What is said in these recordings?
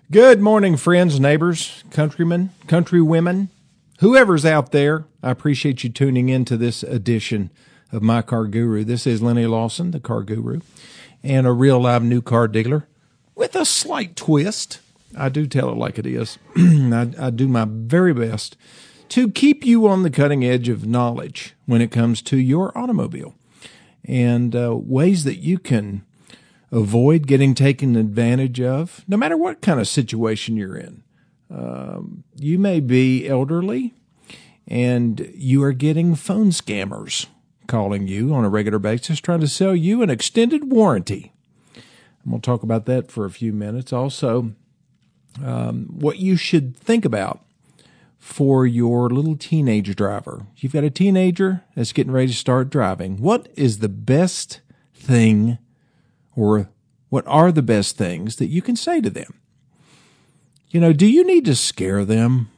Good morning, friends, neighbors, countrymen, countrywomen, whoever's out there. I appreciate you tuning in to this edition of My Car Guru. This is Lenny Lawson, the Car Guru, and a real live new car dealer with a slight twist. I do tell it like it is. I do my very best to keep you on the cutting edge of knowledge when it comes to your automobile and ways that you can avoid getting taken advantage of, no matter what kind of situation you're in. You may be elderly and you are getting phone scammers calling you on a regular basis trying to sell you an extended warranty. I'm going to talk about that for a few minutes. Also, what you should think about for your little teenage driver. You've got a teenager that's getting ready to start driving. What is the best thing, or what are the best things that you can say to them? You know, do you need to scare them?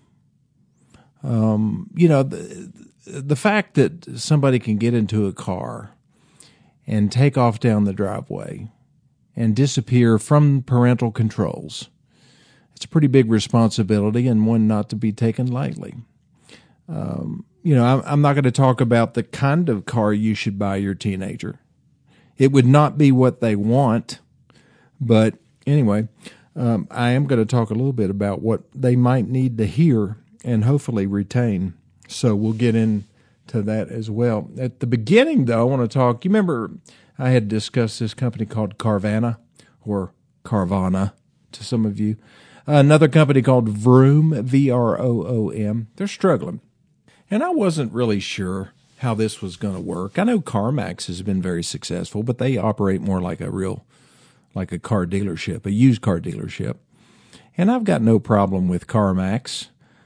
The fact that somebody can get into a car and take off down the driveway and disappear from parental controls, it's a pretty big responsibility and one not to be taken lightly. I'm not going to talk about the kind of car you should buy your teenager. It would not be what they want, but anyway, I am going to talk a little bit about what they might need to hear and hopefully retain. So we'll get into that as well. At the beginning, though, I want to talk. You remember I had discussed this company called Carvana, or Carvana to some of you. Another company called Vroom, Vroom. They're struggling. And I wasn't really sure how this was going to work. I know CarMax has been very successful, but they operate more like a car dealership, a used car dealership. And I've got no problem with CarMax.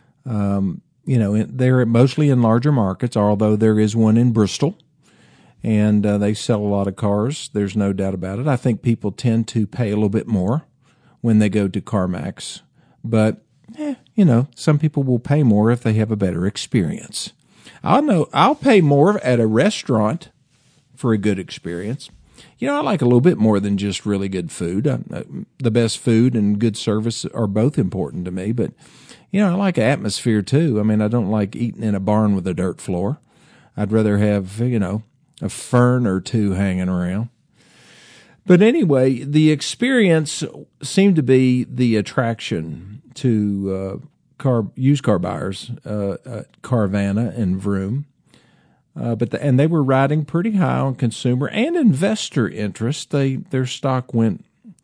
They're mostly in larger markets, although there is one in Bristol, and they sell a lot of cars. There's no doubt about it. I think people tend to pay a little bit more when they go to CarMax, but some people will pay more if they have a better experience. I'll pay more at a restaurant for a good experience. I like a little bit more than just really good food. The best food and good service are both important to me, but I like atmosphere too. I mean, I don't like eating in a barn with a dirt floor. I'd rather have, a fern or two hanging around. But anyway, the experience seemed to be the attraction to used car buyers, Carvana and Vroom. And they were riding pretty high on consumer and investor interest. Their stock went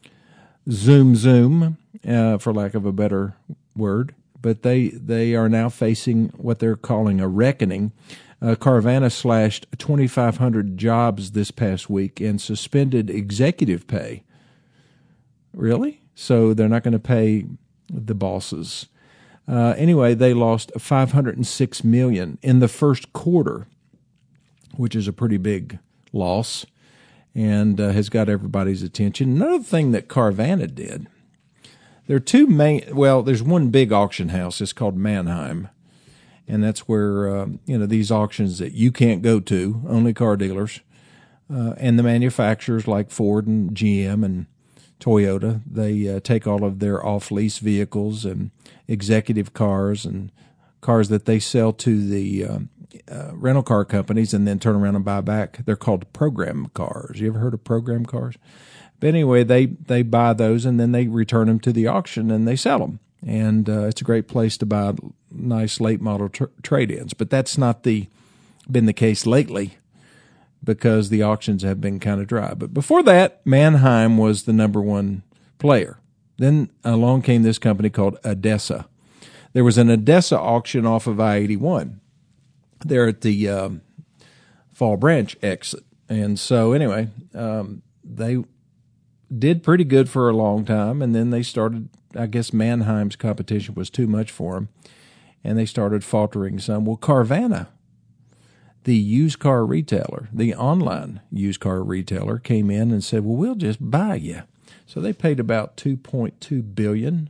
zoom, for lack of a better word. But they are now facing what they're calling a reckoning. Carvana slashed 2,500 jobs this past week and suspended executive pay. Really? So they're not going to pay the bosses. Anyway, they lost $506 million in the first quarter, which is a pretty big loss and has got everybody's attention. Another thing that Carvana did, there are there's one big auction house. It's called Manheim, and that's where, these auctions that you can't go to, only car dealers, and the manufacturers like Ford and GM and Toyota, they take all of their off-lease vehicles and executive cars and cars that they sell to the rental car companies and then turn around and buy back. They're called program cars. You ever heard of program cars? But anyway, they buy those and then they return them to the auction and they sell them. And it's a great place to buy nice late model trade-ins. But that's not been the case lately because the auctions have been kind of dry. But before that, Manheim was the number one player. Then along came this company called ADESA. There was an ADESA auction off of I-81 there at the Fall Branch exit. And so anyway, they did pretty good for a long time, and then they started, I guess Manheim's competition was too much for them, and they started faltering some. Well, Carvana, the used car retailer, the online used car retailer, came in and said, well, we'll just buy you. So they paid about $2.2 billion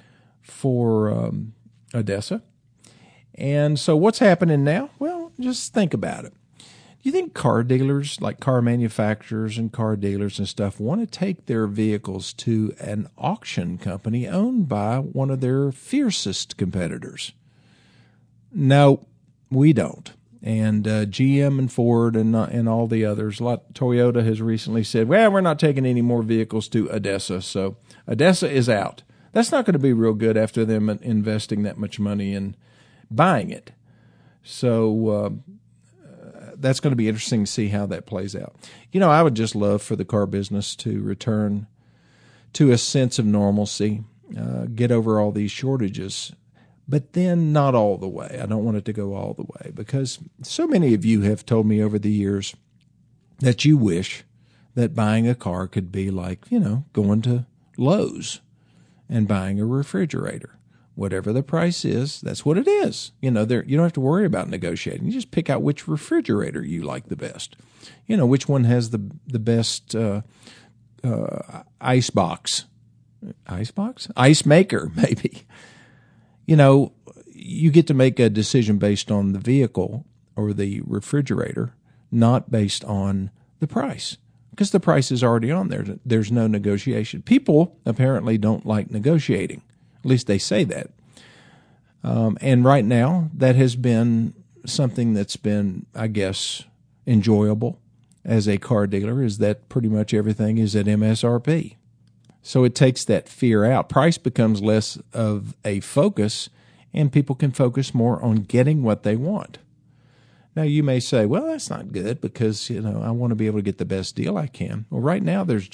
for ADESA. And so what's happening now? Well, just think about it. You think car dealers, like car manufacturers and car dealers and stuff, want to take their vehicles to an auction company owned by one of their fiercest competitors? No, we don't. And GM and Ford and all the others, Toyota has recently said, well, we're not taking any more vehicles to ADESA. So ADESA is out. That's not going to be real good after them investing that much money in buying it. So that's going to be interesting to see how that plays out. I would just love for the car business to return to a sense of normalcy, get over all these shortages, but then not all the way. I don't want it to go all the way, because so many of you have told me over the years that you wish that buying a car could be like, going to Lowe's and buying a refrigerator. Whatever the price is, that's what it is. You don't have to worry about negotiating. You just pick out which refrigerator you like the best. Which one has the best ice box. Ice box? Ice maker, maybe. You get to make a decision based on the vehicle or the refrigerator, not based on the price, because the price is already on there. There's no negotiation. People apparently don't like negotiating. At least they say that. And right now, that has been something that's been, I guess, enjoyable as a car dealer, is that pretty much everything is at MSRP. So it takes that fear out. Price becomes less of a focus, and people can focus more on getting what they want. Now, you may say, well, that's not good because, I want to be able to get the best deal I can. Well, right now, there's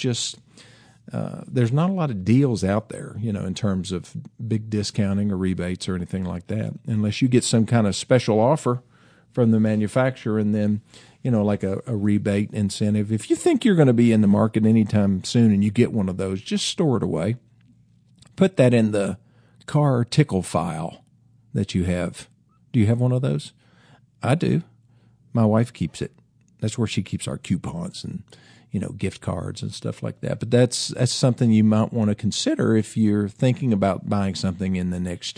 not a lot of deals out there, in terms of big discounting or rebates or anything like that, unless you get some kind of special offer from the manufacturer and then, like a rebate incentive. If you think you're going to be in the market anytime soon and you get one of those, just store it away. Put that in the car tickle file that you have. Do you have one of those? I do. My wife keeps it. That's where she keeps our coupons and gift cards and stuff like that. But that's something you might want to consider if you're thinking about buying something in the next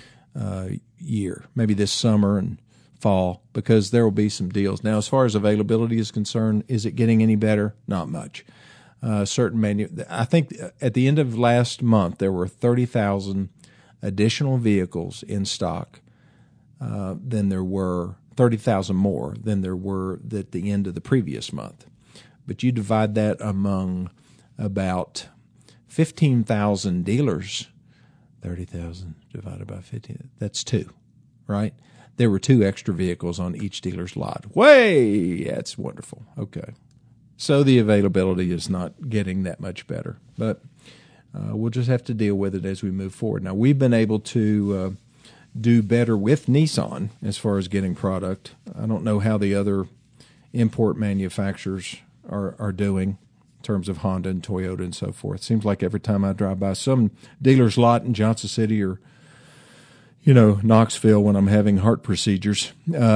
year, maybe this summer and fall, because there will be some deals. Now, as far as availability is concerned, is it getting any better? Not much. I think at the end of last month, there were 30,000 additional vehicles in stock than there were 30,000 more than there were at the end of the previous month. But you divide that among about 15,000 dealers, 30,000 divided by 15, that's 2, right? There were 2 extra vehicles on each dealer's lot. Way! That's wonderful. Okay. So the availability is not getting that much better, but we'll just have to deal with it as we move forward. Now, we've been able to do better with Nissan as far as getting product. I don't know how the other import manufacturers are doing in terms of Honda and Toyota and so forth. Seems like every time I drive by some dealer's lot in Johnson City or, Knoxville when I'm having heart procedures,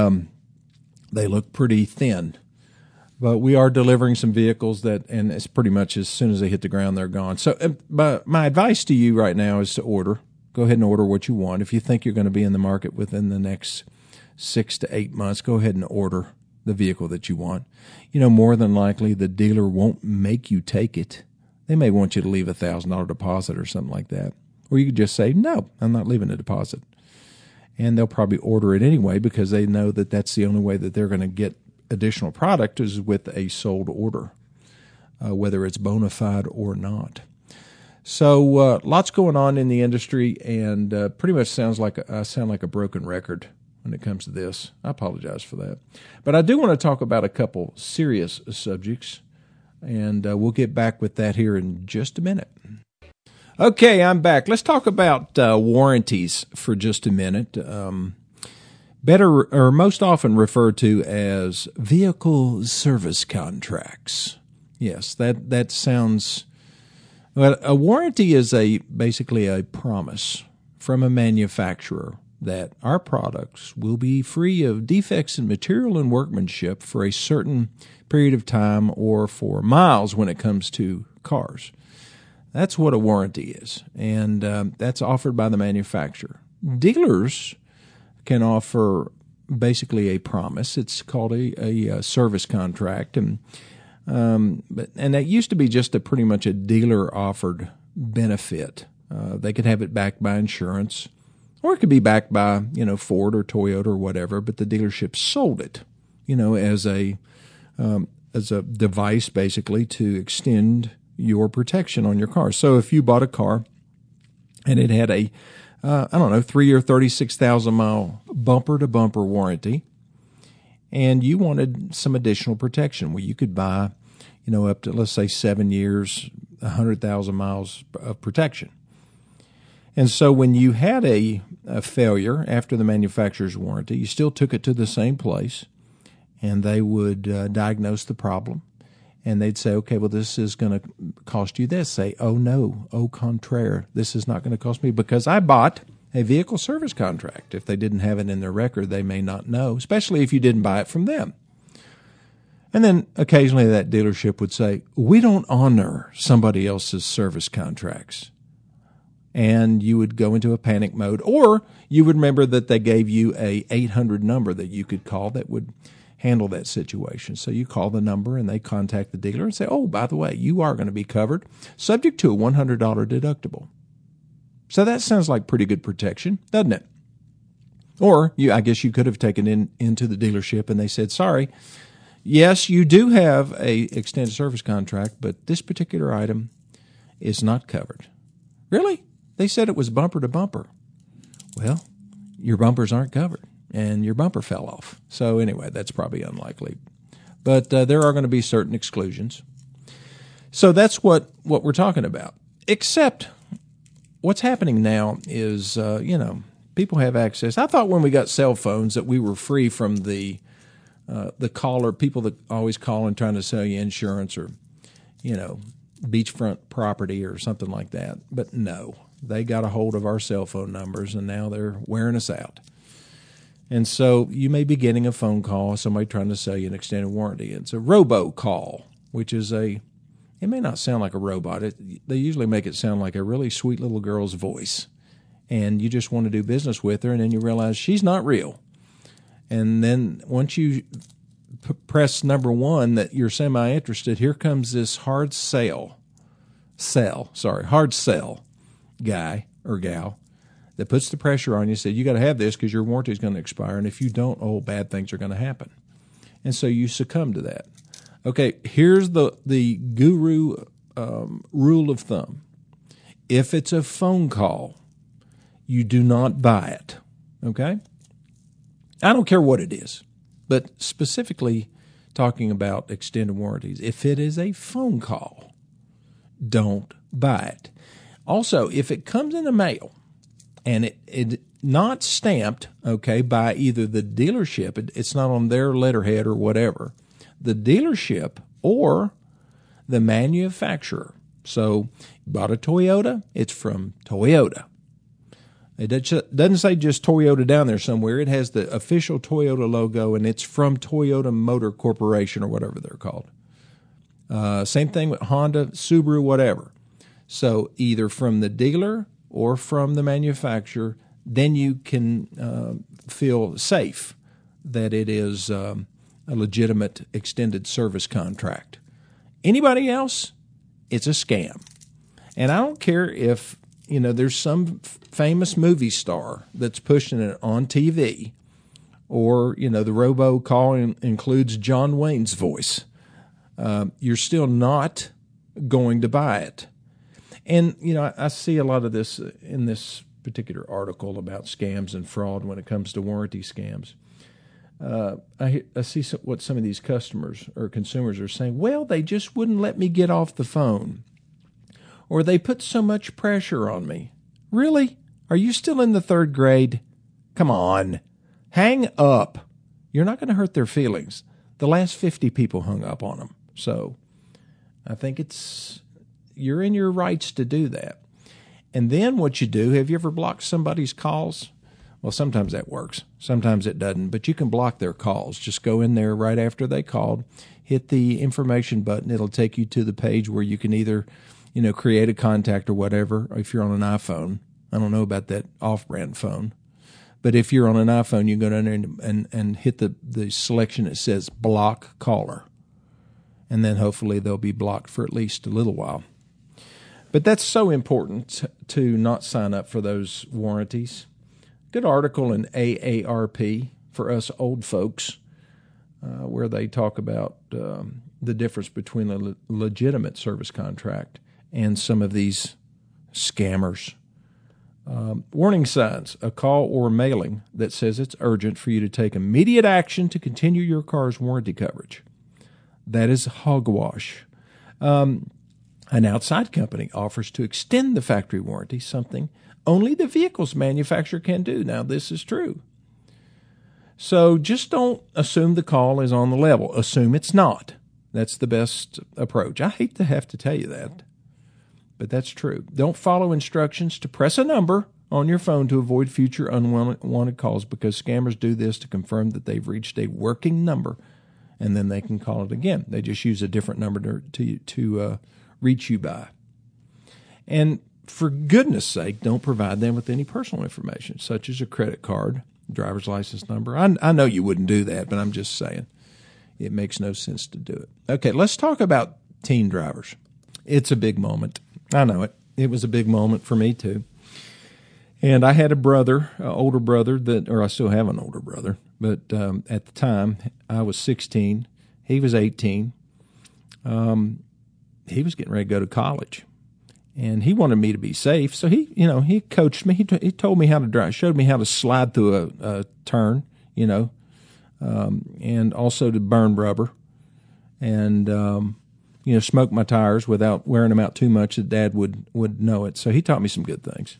they look pretty thin. But we are delivering some vehicles and it's pretty much as soon as they hit the ground, they're gone. So but my advice to you right now is to order. Go ahead and order what you want. If you think you're going to be in the market within the next 6 to 8 months, go ahead and order the vehicle that you want. More than likely the dealer won't make you take it. They may want you to leave $1,000 deposit or something like that. Or you could just say, no, I'm not leaving a deposit. And they'll probably order it anyway because they know that that's the only way that they're going to get additional product is with a sold order, whether it's bona fide or not. So lots going on in the industry, and pretty much sound like a broken record when it comes to this. I apologize for that. But I do want to talk about a couple serious subjects, and we'll get back with that here in just a minute. Okay, I'm back. Let's talk about warranties for just a minute. Better or most often referred to as vehicle service contracts. Yes, that sounds. Well, a warranty is basically a promise from a manufacturer that our products will be free of defects in material and workmanship for a certain period of time or for miles when it comes to cars. That's what a warranty is, and that's offered by the manufacturer. Dealers can offer basically a promise. It's called a service contract, and that used to be just pretty much a dealer offered benefit. They could have it backed by insurance, or it could be backed by Ford or Toyota or whatever. But the dealership sold it, as a device basically to extend your protection on your car. So if you bought a car and it had a 3 or 36,000 mile bumper to bumper warranty, and you wanted some additional protection, well, you could buy, up to, let's say, 7 years, 100,000 miles of protection. And so when you had a failure after the manufacturer's warranty, you still took it to the same place, and they would diagnose the problem. And they'd say, okay, well, this is going to cost you this. Say, oh, no, au contraire, this is not going to cost me because I bought a vehicle service contract. If they didn't have it in their record, they may not know, especially if you didn't buy it from them. And then occasionally that dealership would say, we don't honor somebody else's service contracts. And you would go into a panic mode, or you would remember that they gave you a 800 number that you could call that would handle that situation. So you call the number and they contact the dealer and say, oh, by the way, you are going to be covered subject to a $100 deductible. So that sounds like pretty good protection, doesn't it? Or I guess you could have taken into the dealership and they said, sorry, yes, you do have a extended service contract, but this particular item is not covered. Really? They said it was bumper to bumper. Well, your bumpers aren't covered, and your bumper fell off. So anyway, that's probably unlikely. But there are going to be certain exclusions. So that's what we're talking about. Except what's happening now is, people have access. I thought when we got cell phones that we were free from the caller, people that always call and trying to sell you insurance or, beachfront property or something like that. But no, they got a hold of our cell phone numbers, and now they're wearing us out. And so you may be getting a phone call, somebody trying to sell you an extended warranty. It's a robocall, which is it may not sound like a robot. They usually make it sound like a really sweet little girl's voice. And you just want to do business with her, and then you realize she's not real. And then once you press number 1 that you're semi-interested, here comes this hard sell guy or gal that puts the pressure on you, said, you got to have this because your warranty is going to expire, and if you don't, bad things are going to happen. And so you succumb to that. Okay, here's the guru rule of thumb. If it's a phone call, you do not buy it, okay? I don't care what it is, but specifically talking about extended warranties, if it is a phone call, don't buy it. Also, if it comes in the mail and it not stamped, okay, by either the dealership, it's not on their letterhead or whatever, the dealership or the manufacturer. So you bought a Toyota, it's from Toyota. It doesn't say just Toyota down there somewhere. It has the official Toyota logo, and it's from Toyota Motor Corporation or whatever they're called. Same thing with Honda, Subaru, whatever. So either from the dealer or from the manufacturer, then you can feel safe that it is a legitimate extended service contract. Anybody else, it's a scam. And I don't care if there's some famous movie star that's pushing it on TV, or, the robocall includes John Wayne's voice. You're still not going to buy it. And, I see a lot of this in this particular article about scams and fraud when it comes to warranty scams. I see what some of these customers or consumers are saying. Well, they just wouldn't let me get off the phone. Or they put so much pressure on me. Really? Are you still in the 3rd grade? Come on. Hang up. You're not going to hurt their feelings. The last 50 people hung up on them. So I think you're in your rights to do that. And then what you do, have you ever blocked somebody's calls? Well, sometimes that works. Sometimes it doesn't. But you can block their calls. Just go in there right after they called, hit the information button. It'll take you to the page where you can either create a contact or whatever, if you're on an iPhone. I don't know about that off-brand phone. But if you're on an iPhone, you go down there and hit the selection that says block caller. And then hopefully they'll be blocked for at least a little while. But that's so important to not sign up for those warranties. Good article in AARP for us old folks where they talk about the difference between a legitimate service contract and some of these scammers. Warning signs, a call or mailing that says it's urgent for you to take immediate action to continue your car's warranty coverage. That is hogwash. An outside company offers to extend the factory warranty, something only the vehicle's manufacturer can do. Now, this is true. So just don't assume the call is on the level. Assume it's not. That's the best approach. I hate to have to tell you that, but that's true. Don't follow instructions to press a number on your phone to avoid future unwanted calls, because scammers do this to confirm that they've reached a working number, and then they can call it again. They just use a different number to reach you by. And for goodness sake, don't provide them with any personal information, such as a credit card, driver's license number. I know you wouldn't do that, but I'm just saying it makes no sense to do it. Okay, let's talk about teen drivers. It's a big moment. I know it. It was a big moment for me, too. And I had a brother, an older brother, or I still have an older brother, but at the time, I was 16. He was 18. He was getting ready to go to college, and he wanted me to be safe. So he coached me. He told me how to drive, showed me how to slide through a turn, and also to burn rubber, and smoke my tires without wearing them out too much that Dad would know it. So he taught me some good things.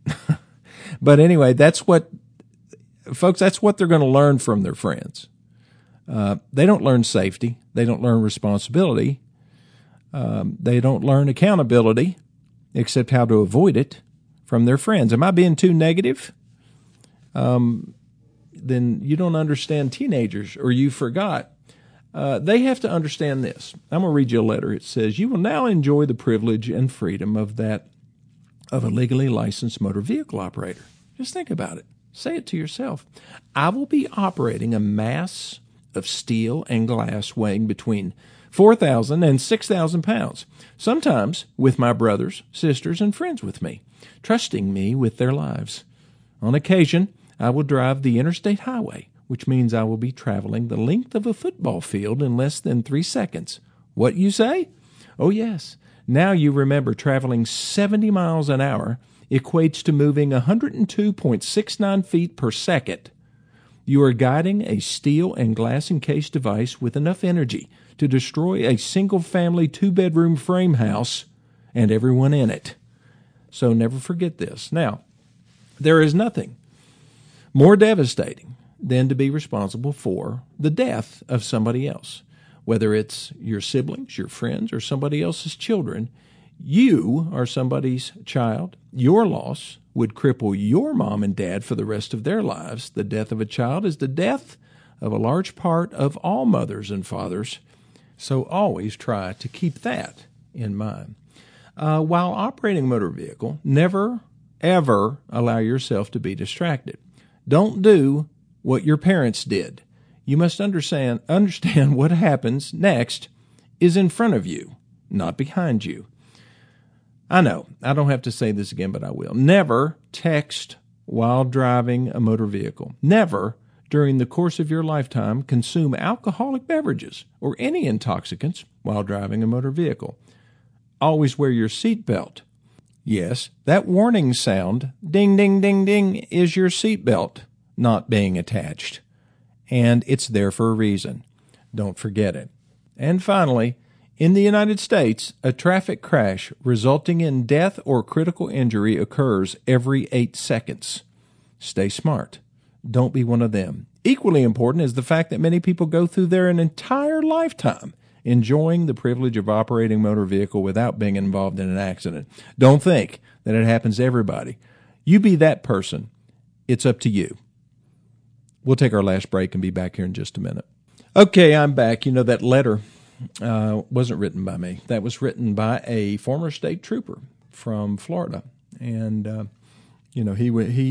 But anyway, that's what they're going to learn from their friends. They don't learn safety. They don't learn responsibility. They don't learn accountability, except how to avoid it from their friends. Am I being too negative? Then you don't understand teenagers, or you forgot. They have to understand this. I'm going to read you a letter. It says, "You will now enjoy the privilege and freedom of a legally licensed motor vehicle operator." Just think about it. Say it to yourself. "I will be operating a mass of steel and glass weighing between 4,000 and 6,000 pounds, sometimes with my brothers, sisters, and friends with me, trusting me with their lives. On occasion, I will drive the interstate highway, which means I will be traveling the length of a football field in less than 3 seconds. What, you say? Oh, yes. Now you remember traveling 70 miles an hour equates to moving 102.69 feet per second. You are guiding a steel and glass encased device with enough energy to destroy a single-family 2-bedroom frame house and everyone in it. So never forget this. Now, there is nothing more devastating than to be responsible for the death of somebody else. Whether it's your siblings, your friends, or somebody else's children, you are somebody's child. Your loss would cripple your mom and dad for the rest of their lives. The death of a child is the death of a large part of all mothers and fathers. So always try to keep that in mind. While operating a motor vehicle, never, ever allow yourself to be distracted. Don't do what your parents did. You must understand what happens next is in front of you, not behind you. I know, I don't have to say this again, but I will. Never text while driving a motor vehicle. Never, during the course of your lifetime, consume alcoholic beverages or any intoxicants while driving a motor vehicle. Always wear your seatbelt. Yes, that warning sound, ding, ding, ding, ding, is your seatbelt not being attached. And it's there for a reason. Don't forget it. And finally, in the United States, a traffic crash resulting in death or critical injury occurs every 8 seconds. Stay smart. Don't be one of them. Equally important is the fact that many people go through their entire lifetime enjoying the privilege of operating a motor vehicle without being involved in an accident. Don't think that it happens to everybody. You be that person. It's up to you. We'll take our last break and be back here in just a minute. Okay, I'm back. You know, that letter wasn't written by me. That was written by a former state trooper from Florida. And, he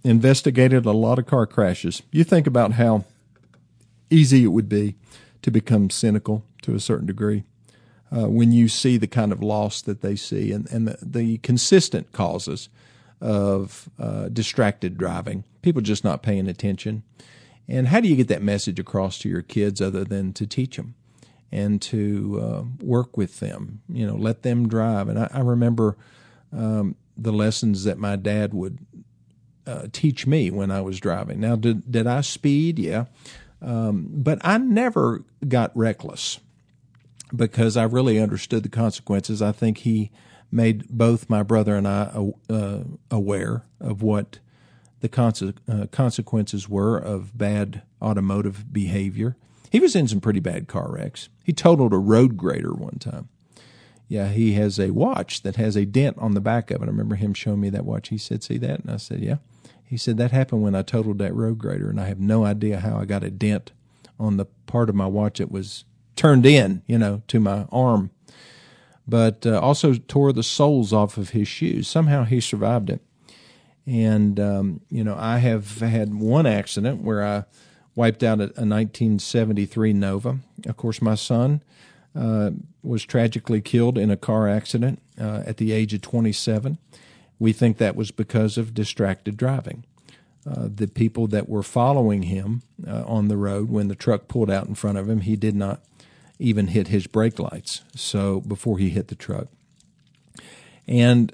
investigated a lot of car crashes. You think about how easy it would be to become cynical to a certain degree when you see the kind of loss that they see and the consistent causes of distracted driving, people just not paying attention. And how do you get that message across to your kids other than to teach them and to work with them, let them drive? And I remember the lessons that my dad would teach me when I was driving. Now, did I speed? Yeah. But I never got reckless because I really understood the consequences. I think he made both my brother and I aware of what the consequences were of bad automotive behavior. He was in some pretty bad car wrecks. He totaled a road grader one time. Yeah, he has a watch that has a dent on the back of it. I remember him showing me that watch. He said, "See that?" And I said, "Yeah." He said, "That happened when I totaled that road grader, and I have no idea how I got a dent on the part of my watch that was turned in, to my arm." But also tore the soles off of his shoes. Somehow he survived it. And, I have had one accident where I wiped out a 1973 Nova. Of course, my son was tragically killed in a car accident at the age of 27. We think that was because of distracted driving. The people that were following him on the road, when the truck pulled out in front of him, he did not even hit his brake lights so before he hit the truck. And,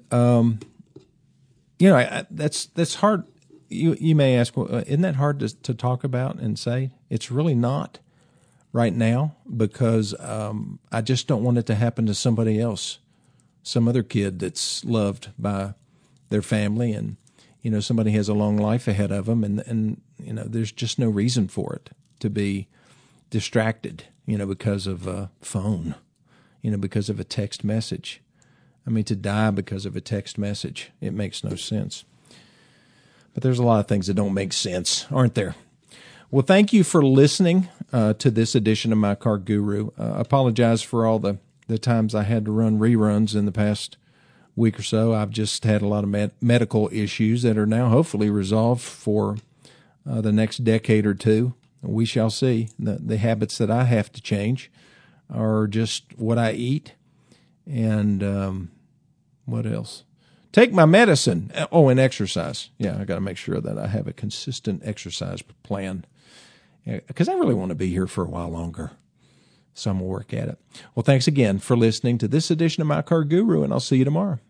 that's hard. You may ask, well, isn't that hard to talk about and say? It's really not right now because I just don't want it to happen to somebody else, some other kid that's loved by their family and, somebody has a long life ahead of them and there's just no reason for it to be distracted, because of a phone, because of a text message. I mean, to die because of a text message, it makes no sense. But there's a lot of things that don't make sense, aren't there? Well, thank you for listening to this edition of My Car Guru. Apologize for all the times I had to run reruns in the past week or so. I've just had a lot of medical issues that are now hopefully resolved for the next decade or two. We shall see. The habits that I have to change are just what I eat and what else? Take my medicine. Oh, and exercise. Yeah, I got to make sure that I have a consistent exercise plan because I really want to be here for a while longer. So I'm going to work at it. Well, thanks again for listening to this edition of My Car Guru, and I'll see you tomorrow.